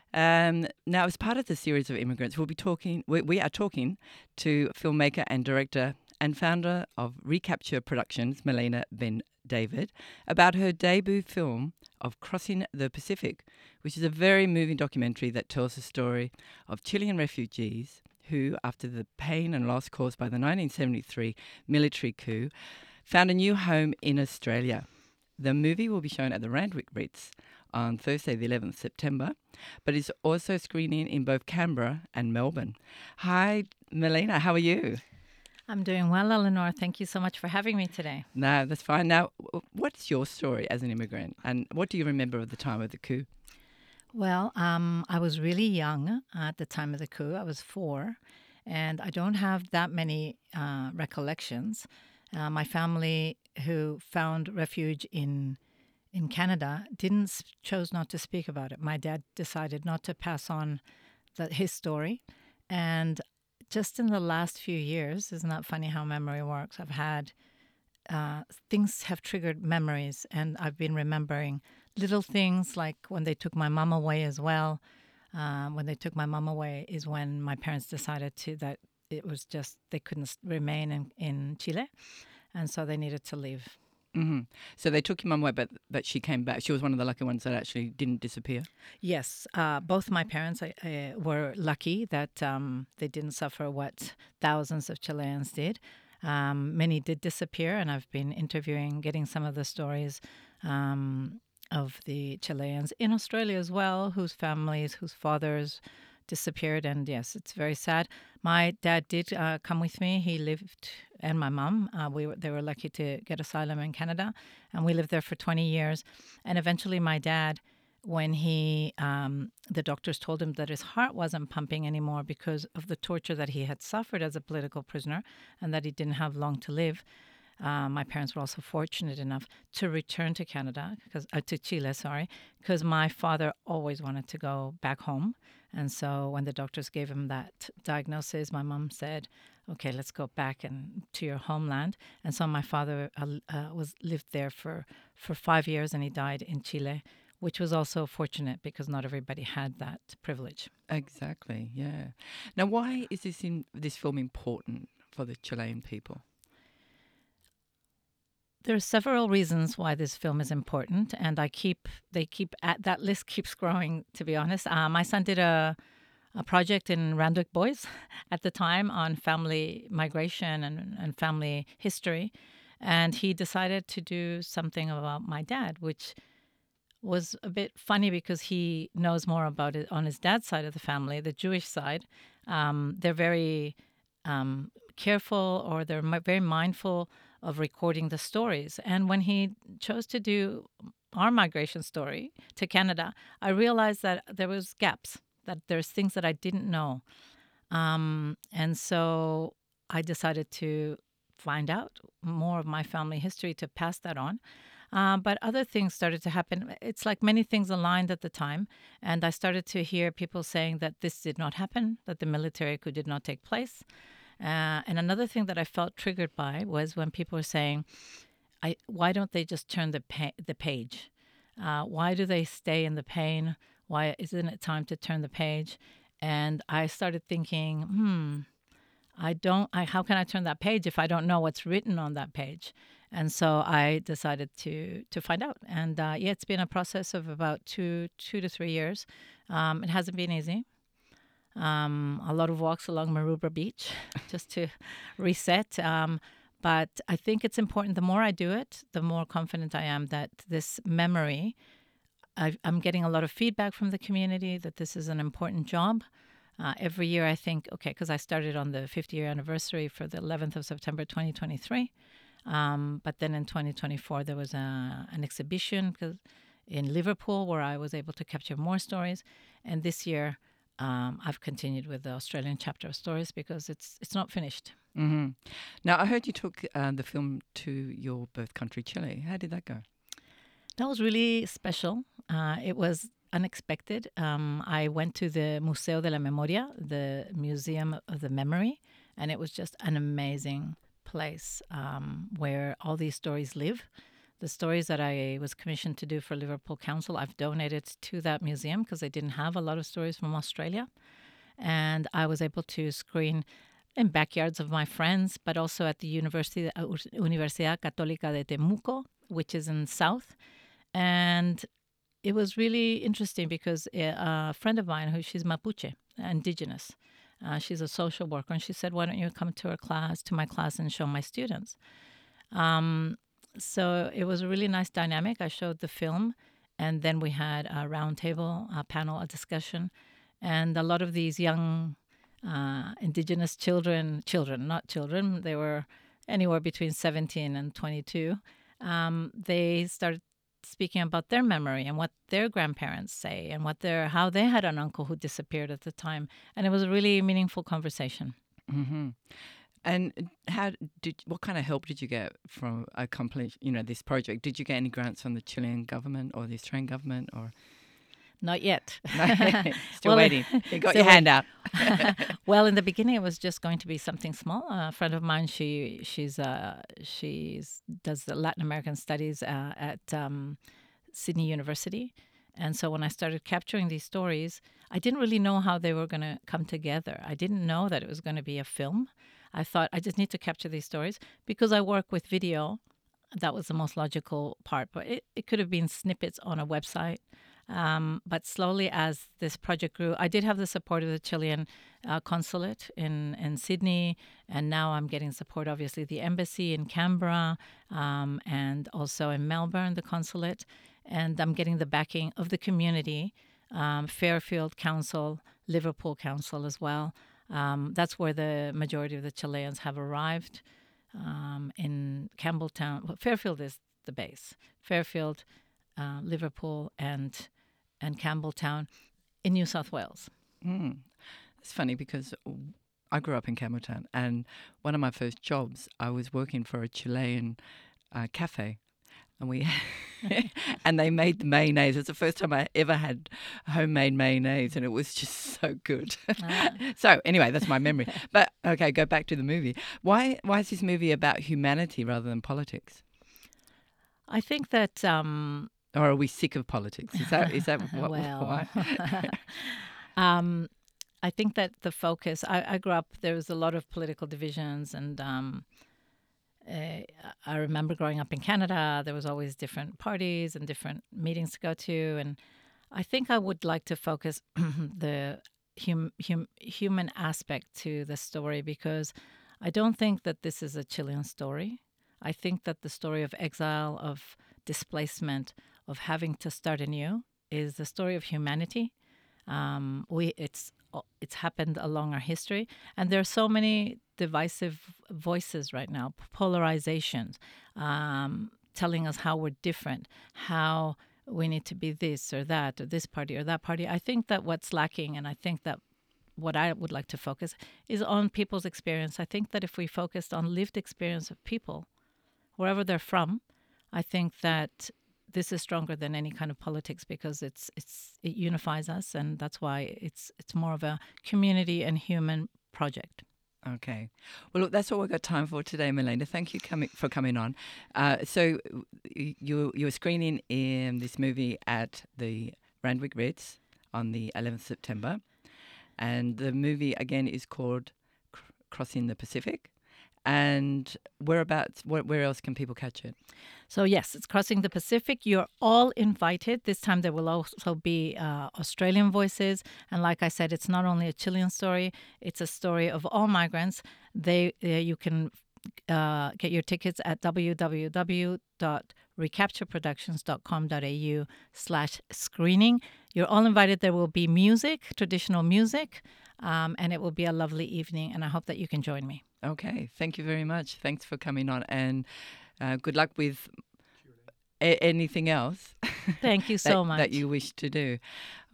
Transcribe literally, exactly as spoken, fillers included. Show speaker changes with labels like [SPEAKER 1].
[SPEAKER 1] Um, now, as part of the series of immigrants, we'll be talking. We, we are talking to filmmaker and director and founder of Recapture Productions, Melina Ben David, about her debut film of Crossing the Pacific, which is a very moving documentary that tells the story of Chilean refugees who, after the pain and loss caused by the nineteen seventy-three military coup, found a new home in Australia. The movie will be shown at the Randwick Ritz on Thursday, the eleventh of September, but is also screening in both Canberra and Melbourne. Hi, Melina, how are you?
[SPEAKER 2] I'm doing well, Eleanor. Thank you so much for having me today.
[SPEAKER 1] No, that's fine. Now, w- what's your story as an immigrant, and what do you remember of the time of the coup?
[SPEAKER 2] Well, um, I was really young at the time of the coup. I was four, and I don't have that many uh, recollections. Uh, my family, who found refuge in in Canada, didn't s- chose not to speak about it. My dad decided not to pass on the, his story, and just in the last few years, isn't that funny how memory works? I've had uh, things have triggered memories, and I've been remembering little things like when they took my mom away as well. Um, when they took my mom away is when my parents decided to that it was just they couldn't s- remain in, in Chile, and so they needed to leave.
[SPEAKER 1] Hmm. So they took your mum away, but but she came back. She was one of the lucky ones that actually didn't disappear.
[SPEAKER 2] Yes, uh, both my parents uh, uh, were lucky that um, they didn't suffer what thousands of Chileans did. Um, many did disappear, and I've been interviewing, getting some of the stories um, of the Chileans in Australia as well, whose families, whose fathers disappeared. And yes, it's very sad. My dad did uh, come with me. He lived, and my mum. Uh, we were, they were lucky to get asylum in Canada, and we lived there for twenty years. And eventually, my dad, when he um, the doctors told him that his heart wasn't pumping anymore because of the torture that he had suffered as a political prisoner and that he didn't have long to live. Uh, my parents were also fortunate enough to return to Canada, because uh, to Chile, sorry, because my father always wanted to go back home. And so when the doctors gave him that diagnosis, my mom said, "Okay, let's go back and to your homeland." And so my father uh, uh, was lived there for for five years, and he died in Chile, which was also fortunate because not everybody had that privilege.
[SPEAKER 1] Exactly. Yeah. Now, why is this in this film important for the Chilean people?
[SPEAKER 2] There are several reasons why this film is important, and I keep they keep at that list keeps growing. To be honest, uh, my son did a a project in Randwick Boys at the time on family migration and, and family history, and he decided to do something about my dad, which was a bit funny because he knows more about it on his dad's side of the family, the Jewish side. Um, they're very um, careful, or they're mi- very mindful of recording the stories. And when he chose to do our migration story to Canada, I realized that there was gaps, that there's things that I didn't know. Um, and so I decided to find out more of my family history to pass that on. Uh, but other things started to happen. It's like many things aligned at the time. And I started to hear people saying that this did not happen, that the military coup did not take place. Uh, and another thing that I felt triggered by was when people were saying, I, why don't they just turn the, pa- the page? Uh, why do they stay in the pain? Why isn't it time to turn the page? And I started thinking, hmm, I don't. I how can I turn that page if I don't know what's written on that page? And so I decided to to find out. And uh, yeah, it's been a process of about two two to three years. Um, it hasn't been easy. Um, a lot of walks along Maroubra Beach just to reset. Um, but I think it's important. The more I do it, the more confident I am that this memory. I, I'm getting a lot of feedback from the community that this is an important job. Uh, every year, I think, okay, because I started on the fifty year anniversary for the eleventh of September twenty twenty-three. Um, but then in twenty twenty-four, there was a, an exhibition 'cause in Liverpool where I was able to capture more stories. And this year, um, I've continued with the Australian chapter of stories because it's it's not finished.
[SPEAKER 1] Hmm. Now, I heard you took uh, the film to your birth country, Chile. How did that go?
[SPEAKER 2] That was really special. Uh, it was unexpected. Um, I went to the Museo de la Memoria, the Museum of the Memory, and it was just an amazing place um, where all these stories live. the stories that I was commissioned to do for Liverpool Council, I've donated to that museum because they didn't have a lot of stories from Australia. And I was able to screen in backyards of my friends, but also at the University, uh, Universidad Católica de Temuco, which is in South. And it was really interesting because a, a friend of mine, who she's Mapuche, indigenous, uh, she's a social worker, and she said, "Why don't you come to her class, to my class, and show my students?" Um, so it was a really nice dynamic. I showed the film, and then we had a roundtable, a panel, a discussion, and a lot of these young uh, indigenous children, children, not children, they were anywhere between seventeen and twenty-two. Um, they started speaking about their memory and what their grandparents say and what their how they had an uncle who disappeared at the time, and it was a really meaningful conversation.
[SPEAKER 1] Mm-hmm. And how did what kind of help did you get from accomplish you know this project? Did you get any grants from the Chilean government or the Australian government or?
[SPEAKER 2] Not yet.
[SPEAKER 1] Still
[SPEAKER 2] Well,
[SPEAKER 1] waiting. You got
[SPEAKER 2] still
[SPEAKER 1] your hand out.
[SPEAKER 2] Well, in the beginning, it was just going to be something small. Uh, a friend of mine, she she's uh, she's does the Latin American studies uh, at um, Sydney University, and so when I started capturing these stories, I didn't really know how they were going to come together. I didn't know that it was going to be a film. I thought I just need to capture these stories because I work with video. That was the most logical part, but it, it could have been snippets on a website. Um, but slowly, as this project grew, I did have the support of the Chilean uh, consulate in, in Sydney, and now I'm getting support, obviously, the embassy in Canberra, um, and also in Melbourne, the consulate, and I'm getting the backing of the community, um, Fairfield Council, Liverpool Council as well. Um, that's where the majority of the Chileans have arrived, um, in Campbelltown. Well, Fairfield is the base. Fairfield, uh, Liverpool, and and Campbelltown in New South Wales.
[SPEAKER 1] Mm. It's funny because I grew up in Campbelltown, and one of my first jobs, I was working for a Chilean uh, cafe, and we and they made the mayonnaise. It's the first time I ever had homemade mayonnaise, and it was just so good. Ah. So anyway, that's my memory. But okay, go back to the movie. Why why is this movie about humanity rather than politics?
[SPEAKER 2] I think that. Um,
[SPEAKER 1] Or are we sick of politics? Is that is that what,
[SPEAKER 2] well,
[SPEAKER 1] why?
[SPEAKER 2] um, I think that the focus. I, I grew up. There was a lot of political divisions, and um, uh, I remember growing up in Canada. There was always different parties and different meetings to go to, and I think I would like to focus the hum, hum, human aspect to the story because I don't think that this is a Chilean story. I think that the story of exile, of displacement, of having to start anew is the story of humanity. Um, we it's it's happened along our history, and there are so many divisive voices right now, polarizations, um, telling us how we're different, how we need to be this or that, or this party or that party. I think that what's lacking, and I think that what I would like to focus is on people's experience. I think that if we focused on lived experience of people, wherever they're from, I think that this is stronger than any kind of politics because it's it's it unifies us, and that's why it's it's more of a community and human project.
[SPEAKER 1] Okay. Well, look, that's all we've got time for today, Milena. Thank you coming for coming on. Uh, so you you were screening in this movie at the Randwick Ritz on the eleventh of September, and the movie again is called Crossing the Pacific. And whereabouts, where, where else can people catch it?
[SPEAKER 2] So, yes, it's Crossing the Pacific. You're all invited. This time there will also be uh, Australian voices. And like I said, it's not only a Chilean story, it's a story of all migrants. They uh, You can uh, get your tickets at www.recaptureproductions.com.au slash screening. You're all invited. There will be music, traditional music, um, and it will be a lovely evening. And I hope that you can join me.
[SPEAKER 1] Okay, thank you very much. Thanks for coming on, and uh, good luck with a- anything else.
[SPEAKER 2] Thank you so
[SPEAKER 1] that,
[SPEAKER 2] much.
[SPEAKER 1] that you wish to do.